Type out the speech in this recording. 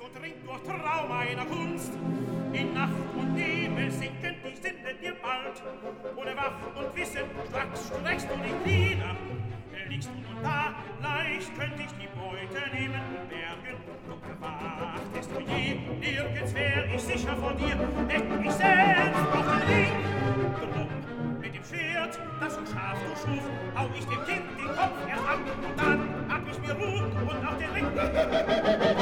so dringt durch Traum meiner Kunst. In Nacht und Nebel sinken die Sinne dir bald. Ohne Wach und Wissen streckst du die Glieder. Liegst du nun da, leicht könnt ich die Beute nehmen und bergen. Doch bewachtest du je, nirgends wär ich sicher vor dir, denn ich selbst auf den Ring. Drum, mit dem Schwert, das so scharf du schuf, hau ich dem Kind den Kopf erst ab, und dann hab ich mir Ruhe und auf den Ring.